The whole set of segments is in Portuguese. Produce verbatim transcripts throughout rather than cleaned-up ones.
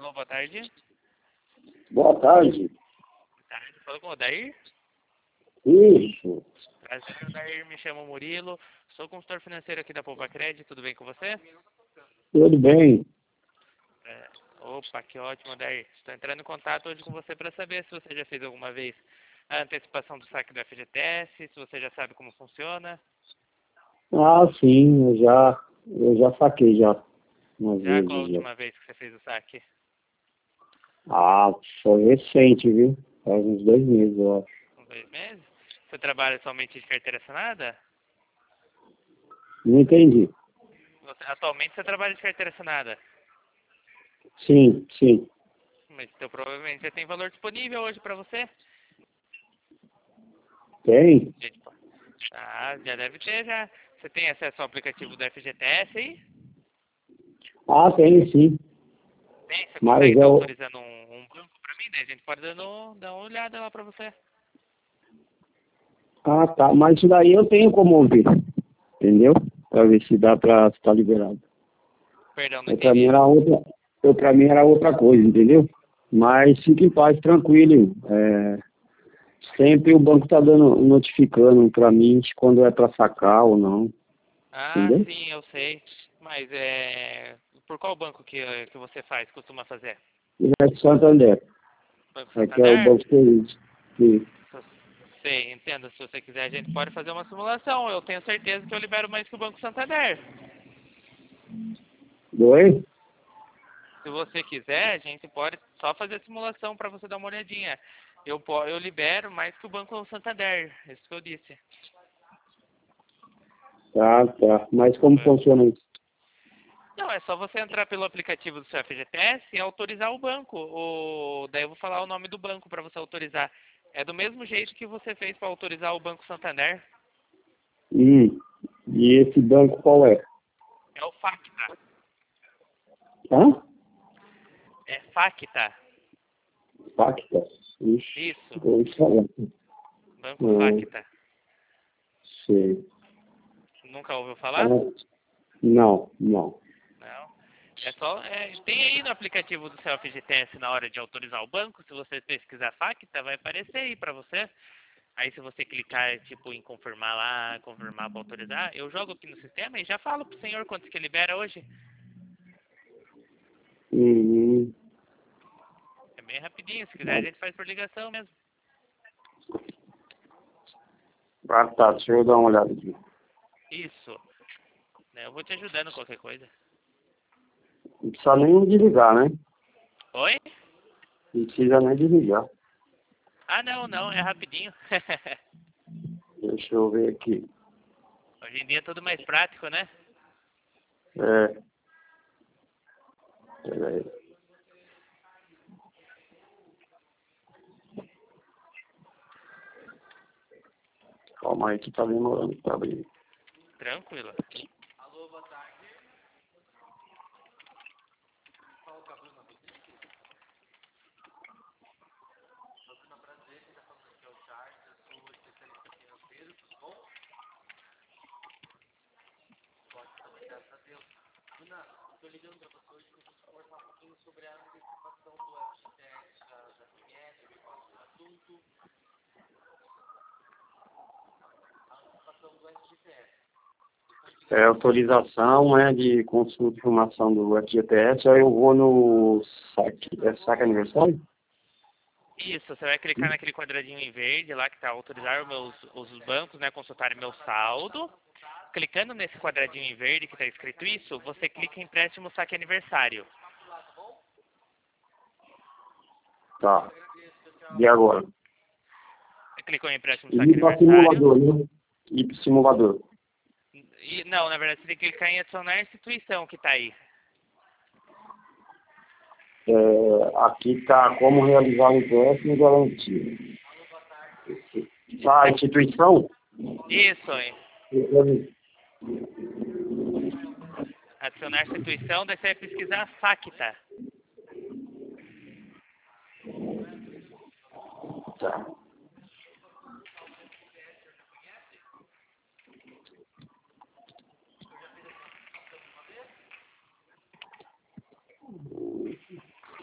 Alô, boa tarde. Boa tarde. Boa tarde, falou com o Odair? Isso. Prazer, Odair, me chamo Murilo, sou consultor financeiro aqui da Poupa Crédito, tudo bem com você? Tudo bem? É, opa, que ótimo, Odair. Estou entrando em contato hoje com você para saber se você já fez alguma vez a antecipação do saque do F G T S, se você já sabe como funciona. Ah, sim, eu já, eu já saquei já. Umas Já qual a vezes já. última vez que você fez o saque? Ah, foi recente, viu? Faz uns dois meses, eu acho. Uns dois meses? Você trabalha somente de carteira assinada? Não entendi. Você, atualmente você trabalha de carteira assinada, Sim, sim. mas então provavelmente já tem valor disponível hoje para você? Tem? Gente, pô. Ah, já deve ter já. Você tem acesso ao aplicativo do F G T S aí? Ah, tem sim. Tem? Você Mas consegue estar eu... autorizando um, um banco para mim? Daí a gente pode dando, dar uma olhada lá para você. Ah, tá. Mas isso daí eu tenho como ouvir. Entendeu? Pra ver se dá pra estar liberado. Perdão, não Eu, pra mim entendi. era outra... Eu, pra mim era outra coisa, entendeu? Mas fique em paz, tranquilo. É... Sempre o banco está dando, notificando para mim quando é para sacar ou não, Ah, entendeu? sim, eu sei. Mas é... Por qual banco que, que você faz, costuma fazer? E é de Santander, Banco é que é o Santander? banco que, que Sei, entendo. Se você quiser, a gente pode fazer uma simulação. Eu tenho certeza que eu libero mais que o Banco Santander. dois. Se você quiser, a gente pode só fazer a simulação para você dar uma olhadinha. Eu, po- eu libero mais que o Banco Santander, isso que eu disse. Tá, tá. Mas como funciona isso? Não, é só você entrar pelo aplicativo do seu F G T S e autorizar o banco. O... Daí eu vou falar o nome do banco para você autorizar. É do mesmo jeito que você fez para autorizar o Banco Santander. Hum. E esse banco qual é? É o Facta. Hã? É Facta. Pacta. Ixi, Isso, vou ouvi falar. Banco Não, Facta. sei. Nunca ouviu Ah, falar? não, não. Não. É só. É, tem aí no aplicativo do seu F G T S na hora de autorizar o banco. Se você pesquisar Facta, vai aparecer aí para você. Aí se você clicar tipo em confirmar lá, confirmar para autorizar, eu jogo aqui no sistema e já falo pro senhor quanto que libera hoje. Hum, É bem rapidinho, se quiser a hum. gente faz por ligação mesmo. Ah, tá. Deixa eu dar uma olhada aqui. Isso. Né, eu vou te ajudando qualquer coisa. Não precisa nem desligar, né? Oi? Não precisa nem desligar. Ah não, não, é rapidinho. Deixa eu ver aqui. Hoje em dia é tudo mais prático, né? É. Peraí. Calma aí que tá demorando pra abrir. Tranquilo. É autorização, né, de consulta de informação do F G T S, aí eu vou no saque, é saque aniversário? Isso, você vai clicar naquele quadradinho em verde lá que está autorizar os meus os bancos, né, consultarem meu saldo. Clicando nesse quadradinho em verde que está escrito isso, você clica em empréstimo saque aniversário. Tá. E agora? Você clicou em empréstimo E saque ir para aniversário. simulador, né? Ir para simulador. E, não, na verdade você tem que clicar em adicionar a instituição que está aí. É, aqui tá como realizar o empréstimo e garantia. Tá, a instituição? Isso, hein? Adicionar instituição, daí você vai pesquisar Facta. Tá.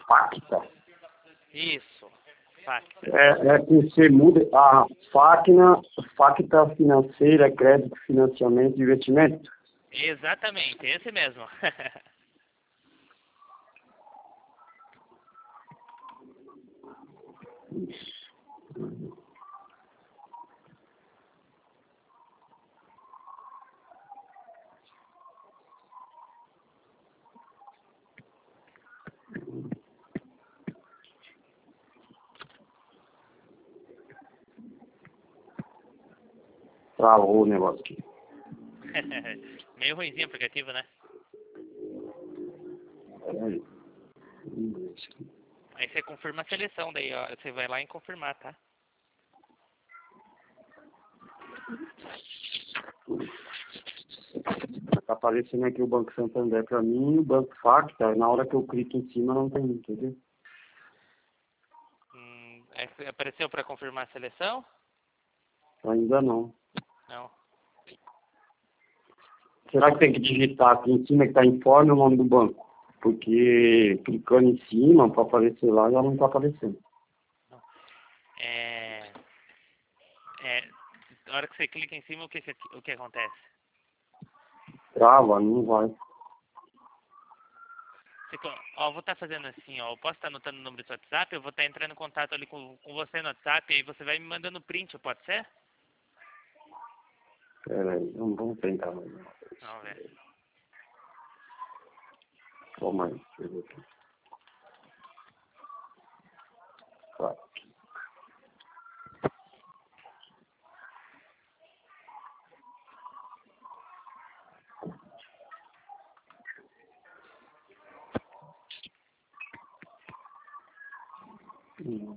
Facta. Isso. Facta. É, é que você muda a Facna, Facta Financeira, Crédito, Financiamento e Investimento. Exatamente, esse mesmo. Travou o negócio aqui. Meio ruimzinho o aplicativo, né? Peraí. Aí você confirma a seleção, daí ó, você vai lá em confirmar, tá? Tá aparecendo aqui o Banco Santander pra mim e o Banco Facta. Na hora que eu clico em cima não tem, entendeu? Hum, é- apareceu para confirmar a seleção? Ainda não. Não. Será que tem que digitar aqui em cima que tá informe o nome do banco? Porque clicando em cima para aparecer lá já não tá aparecendo. É, é, na hora que você clica em cima, o que, o que acontece? Trava, não vai. Você, ó, eu vou estar fazendo assim, ó, eu posso estar anotando o número do seu WhatsApp, eu vou estar entrando em contato ali com, com você no WhatsApp, aí você vai me mandando print, pode ser? Pera aí, vamos, vamos tentar mais uma vez. Vamos ver. Calma aí, deixa eu ver aqui. Tá. Hum.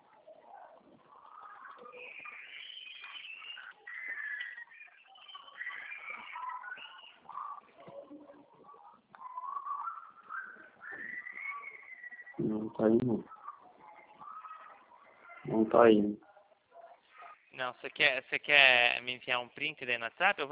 Não tá indo. Não tá indo. Não, você quer, você quer me enviar um print daí no WhatsApp? Eu